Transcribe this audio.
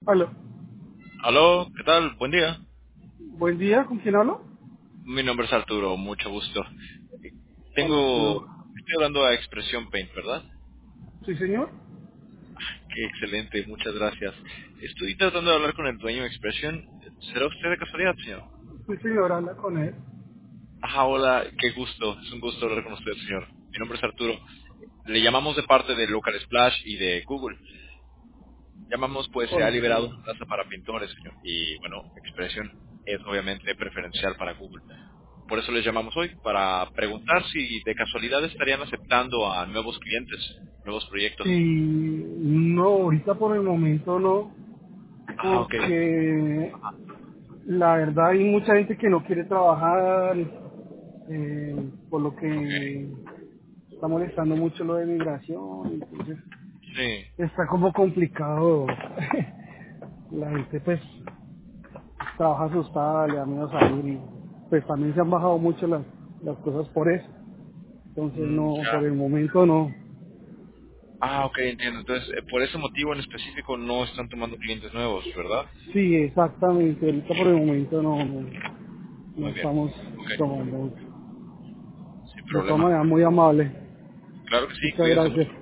Aló. Aló, ¿qué tal? Buen día. Buen día, ¿con quién hablo? Mi nombre es Arturo, mucho gusto. Hola, Arturo. Estoy hablando a Expresión Paint, ¿verdad? ¿Sí, señor? Qué excelente, muchas gracias. Estoy tratando de hablar con el dueño de Expresión. ¿Será usted de casualidad, señor? Sí, señor, habla con él. Hola, qué gusto. Es un gusto hablar con usted, señor. Mi nombre es Arturo. Le llamamos de parte de Local Splash y de Google. Llamamos, pues se ha Hola, liberado señor. una plaza para pintores, señor. Y bueno, Expresión es obviamente preferencial para Google. Por eso les llamamos hoy, para preguntar si de casualidad estarían aceptando a nuevos clientes, nuevos proyectos. Sí, no, ahorita por el momento no, Ok. porque la verdad hay mucha gente que no quiere trabajar, por lo Ok. que está molestando mucho lo de migración, entonces Sí. está como complicado. La gente pues trabaja asustada, le da miedo salir y pues también se han bajado mucho las cosas por eso. Entonces no, por Ya. el momento no. Ok, entiendo. Entonces, por ese motivo en específico no están tomando clientes nuevos, ¿verdad? Sí, exactamente, ahorita por el momento no Muy bien. estamos Ok. tomando. Sin De todas problema. maneras, muy amable. Claro que sí, Muchas cuídense mucho. gracias.